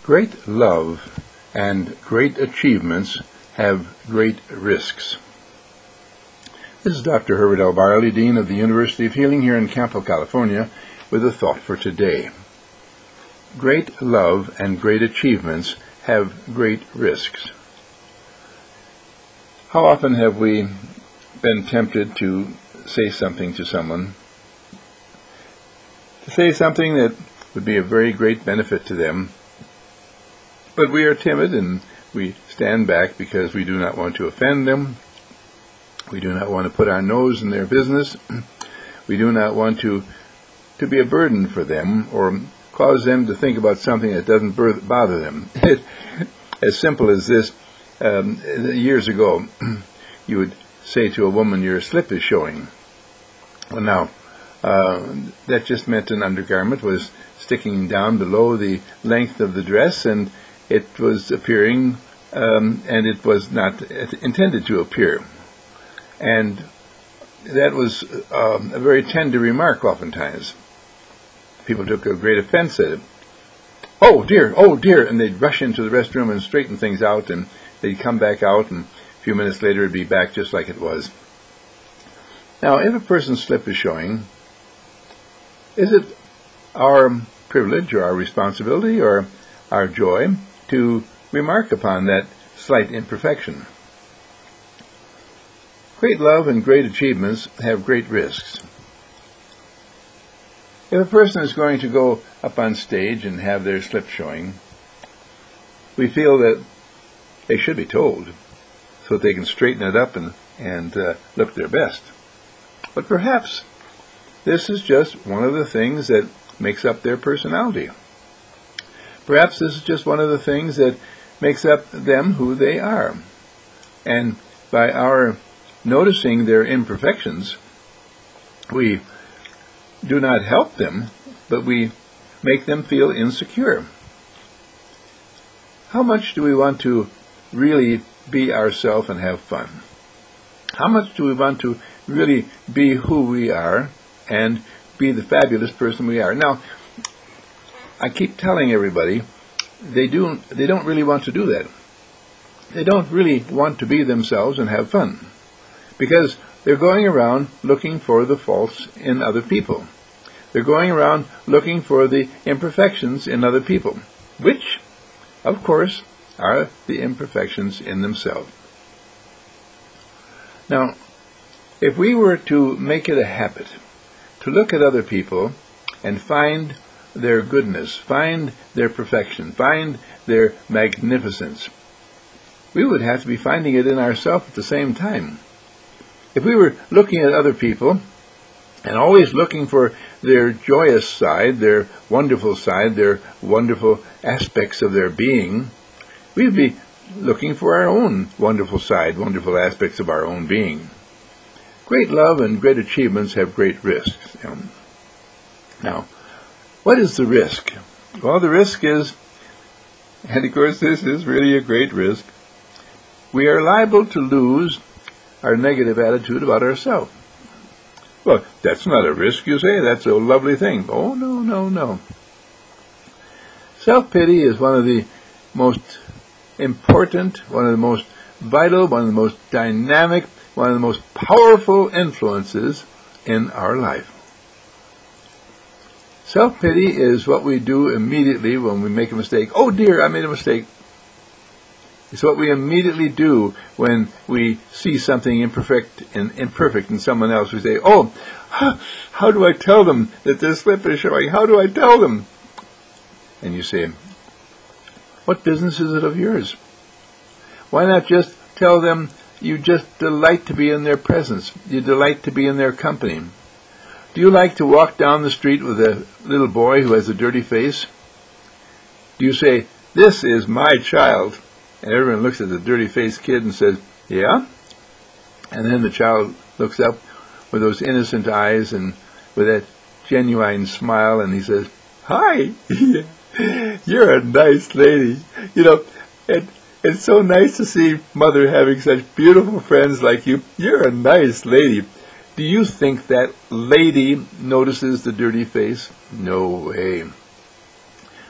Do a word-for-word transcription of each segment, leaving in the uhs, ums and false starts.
Great love and great achievements have great risks. This is Doctor Herbert L. Barley, Dean of the University of Healing here in Campo, California, with a thought for today. Great love and great achievements have great risks. How often have we been tempted to say something to someone, to say something that would be a very great benefit to them, but we are timid and we stand back because we do not want to offend them. We do not want to put our nose in their business. We do not want to to be a burden for them or cause them to think about something that doesn't bother them. As simple as this, um, years ago, you would say to a woman, "Your slip is showing." Well, now, uh, that just meant an undergarment was sticking down below the length of the dress, and it was appearing, um, and it was not intended to appear. And that was um, a very tender remark oftentimes. People took a great offense at it. "Oh dear, oh dear," and they'd rush into the restroom and straighten things out, and they'd come back out, and a few minutes later it'd be back just like it was. Now, if a person's slip is showing, is it our privilege or our responsibility or our joy to remark upon that slight imperfection? Great love and great achievements have great risks. If a person is going to go up on stage and have their slip showing, we feel that they should be told so that they can straighten it up and, and uh, look their best. But perhaps this is just one of the things that makes up their personality. Perhaps this is just one of the things that makes up them who they are. And by our noticing their imperfections, we do not help them, but we make them feel insecure. How much do we want to really be ourselves and have fun? How much do we want to really be who we are and be the fabulous person we are? Now, I keep telling everybody, they do they don't really want to do that. They don't really want to be themselves and have fun, because they're going around looking for the faults in other people. They're going around looking for the imperfections in other people, which, of course, are the imperfections in themselves. Now, if we were to make it a habit to look at other people and find their goodness, find their perfection, find their magnificence, we would have to be finding it in ourselves at the same time. If we were looking at other people and always looking for their joyous side, their wonderful side, their wonderful aspects of their being, we'd be looking for our own wonderful side, wonderful aspects of our own being. Great love and great achievements have great risks. Um, now, what is the risk? Well, the risk is, and of course this is really a great risk, we are liable to lose our negative attitude about ourselves. Well, that's not a risk, you say. That's a lovely thing. Oh, no, no, no. Self-pity is one of the most important, one of the most vital, one of the most dynamic, one of the most powerful influences in our life. Self-pity is what we do immediately when we make a mistake. Oh dear, I made a mistake. It's what we immediately do when we see something imperfect and imperfect in someone else. We say, "Oh, how, how do I tell them that their slip is showing? How do I tell them?" And you say, "What business is it of yours? Why not just tell them you just delight to be in their presence? You delight to be in their company. Do you like to walk down the street with a little boy who has a dirty face? Do you say, 'This is my child'? And everyone looks at the dirty-faced kid and says, 'Yeah?' And then the child looks up with those innocent eyes and with that genuine smile, and he says, 'Hi, you're a nice lady.' You know, it, it's so nice to see Mother having such beautiful friends like you. You're a nice lady. Do you think that lady notices the dirty face? No way.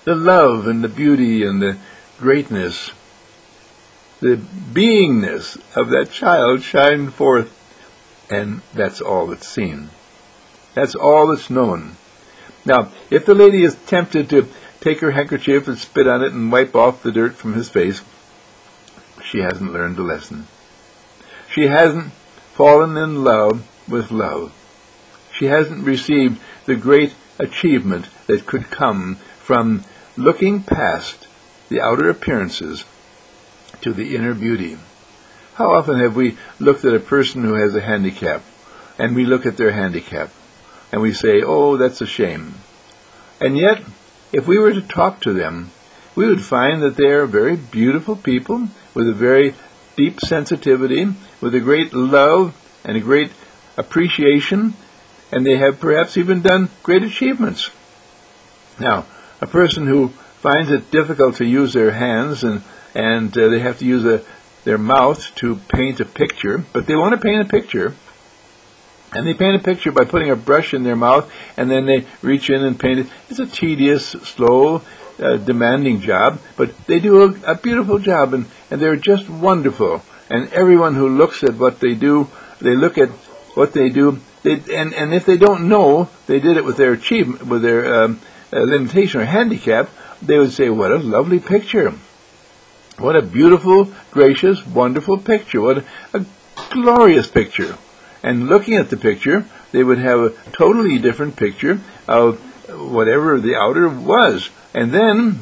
the love and the beauty and the greatness, the beingness of that child shine forth, and that's all that's seen. That's all that's known. Now, if the lady is tempted to take her handkerchief and spit on it and wipe off the dirt from his face, she hasn't learned the lesson. She hasn't fallen in love with love. She hasn't received the great achievement that could come from looking past the outer appearances to the inner beauty. How often have we looked at a person who has a handicap, and we look at their handicap, and we say, oh, that's a shame. And yet, if we were to talk to them, we would find that they are very beautiful people with a very deep sensitivity, with a great love and a great appreciation, and they have perhaps even done great achievements. Now, a person who finds it difficult to use their hands and, and uh, they have to use a, their mouth to paint a picture, but they want to paint a picture, and they paint a picture by putting a brush in their mouth, and then they reach in and paint it. It's a tedious, slow, uh, demanding job, but they do a, a beautiful job, and, and they're just wonderful. And everyone who looks at what they do, they look at what they do, they, and, and if they don't know they did it with their achievement, with their um, uh, limitation or handicap, they would say, what a lovely picture. What a beautiful, gracious, wonderful picture. What a, a glorious picture. And looking at the picture, they would have a totally different picture of whatever the outer was. And then,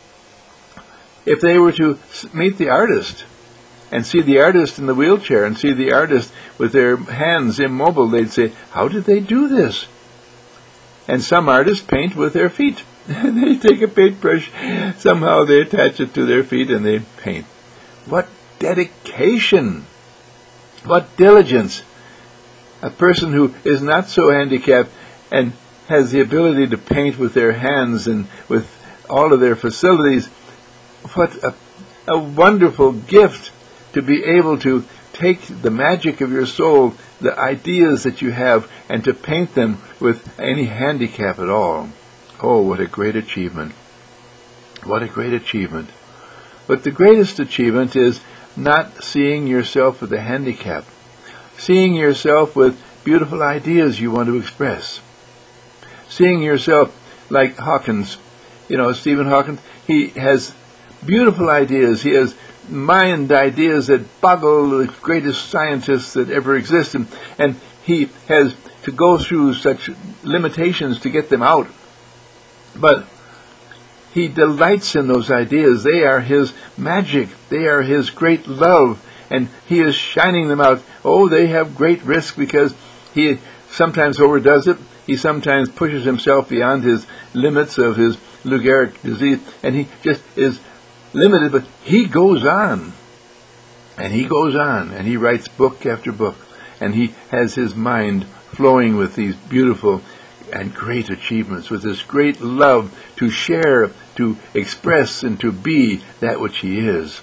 if they were to meet the artist, and see the artist in the wheelchair, and see the artist with their hands immobile, they'd say, how did they do this? And some artists paint with their feet. They take a paintbrush, somehow they attach it to their feet, and they paint. What dedication! What diligence! A person who is not so handicapped and has the ability to paint with their hands and with all of their facilities, what a, a wonderful gift to be able to take the magic of your soul, the ideas that you have, and to paint them with any handicap at all. Oh, what a great achievement. What a great achievement. But the greatest achievement is not seeing yourself with a handicap. Seeing yourself with beautiful ideas you want to express. Seeing yourself like Hawkins. You know, Stephen Hawkins, he has beautiful ideas. He has mind ideas that boggle the greatest scientists that ever existed. And he has to go through such limitations to get them out. But he delights in those ideas. They are his magic. They are his great love. And he is shining them out. Oh, they have great risk because he sometimes overdoes it. He sometimes pushes himself beyond his limits of his Lou Gehrig disease. And he just is limited. But he goes on. And he goes on. And he writes book after book. And he has his mind flowing with these beautiful and great achievements, with this great love to share, to express, and to be that which he is.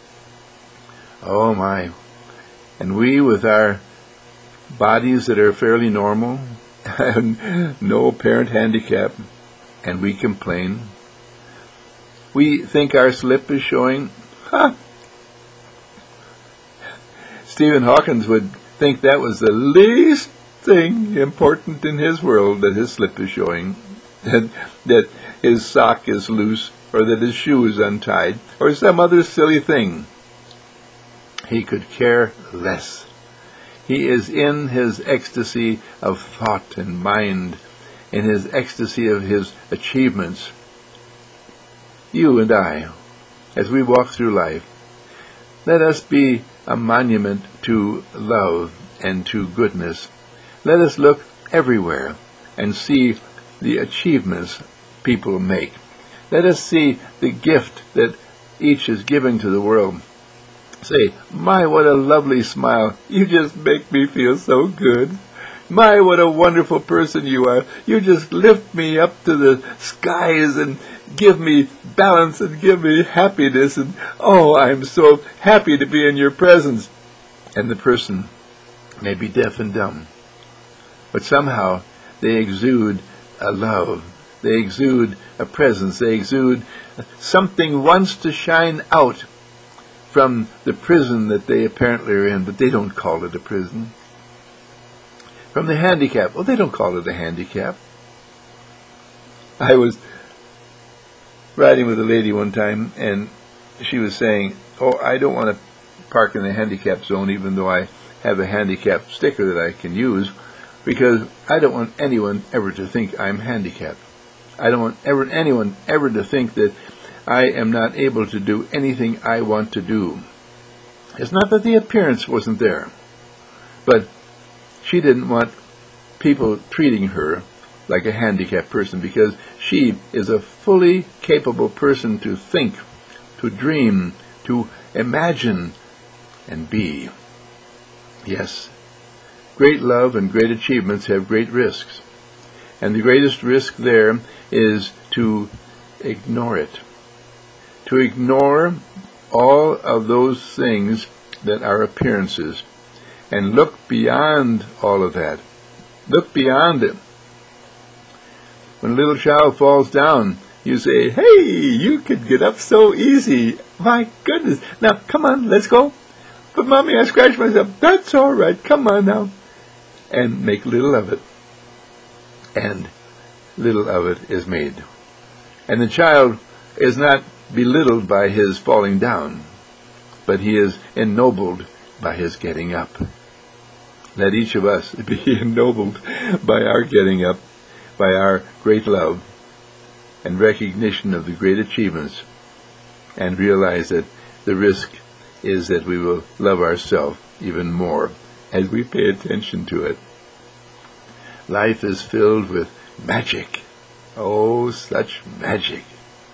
Oh my. And we, with our bodies that are fairly normal, and no apparent handicap, and we complain. We think our slip is showing. Ha! Stephen Hawkins would think that was the least thing important in his world, that his slip is showing, that, that his sock is loose, or that his shoe is untied, or some other silly thing. He could care less. He is in his ecstasy of thought and mind, in his ecstasy of his achievements. You and I, as we walk through life, let us be a monument to love and to goodness. Let us look everywhere and see the achievements people make. Let us see the gift that each is giving to the world. Say, my, what a lovely smile. You just make me feel so good. My, what a wonderful person you are. You just lift me up to the skies and give me balance and give me happiness. And oh, I'm so happy to be in your presence. And the person may be deaf and dumb, but somehow they exude a love They exude a presence. They exude something wants to shine out from the prison that they apparently are in, but they don't call it a prison. From the handicap. Well, they don't call it a handicap. I was riding with a lady one time, and she was saying, oh, I don't want to park in the handicap zone, even though I have a handicap sticker that I can use, because I don't want anyone ever to think I'm handicapped. I don't want ever anyone ever to think that I am not able to do anything I want to do. It's not that the appearance wasn't there, but she didn't want people treating her like a handicapped person, because she is a fully capable person to think, to dream, to imagine, and be. Yes, great love and great achievements have great risks, and the greatest risk there is to ignore it. To ignore all of those things that are appearances, and look beyond all of that. Look beyond it. When a little child falls down, you say, hey, you could get up so easy. My goodness. Now, come on, let's go. But Mommy, I scratched myself. That's all right. Come on now. And make little of it. And little of it is made. And the child is not belittled by his falling down, but he is ennobled by his getting up. Let each of us be ennobled by our getting up, by our great love and recognition of the great achievements, and realize that the risk is that we will love ourselves even more as we pay attention to it. Life is filled with magic. Oh, such magic.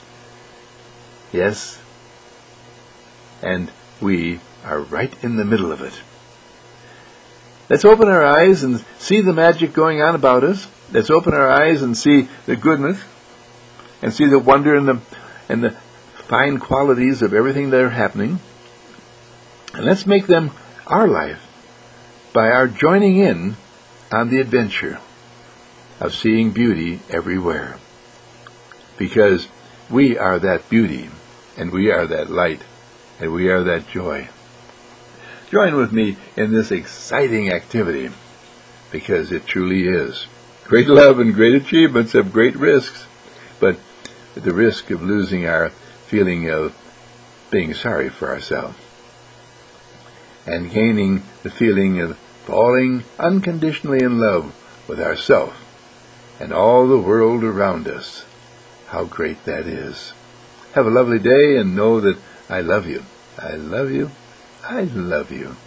Yes, and we are right in the middle of it. Let's open our eyes and see the magic going on about us. Let's open our eyes and see the goodness, and see the wonder and the and the fine qualities of everything that are happening. And let's make them our life by our joining in on the adventure of seeing beauty everywhere. Because we are that beauty, and we are that light, and we are that joy. Join with me in this exciting activity, because it truly is. Great love and great achievements have great risks, but the risk of losing our feeling of being sorry for ourselves, and gaining the feeling of falling unconditionally in love with ourselves and all the world around us. How great that is. Have a lovely day, and know that I love you. I love you. I love you.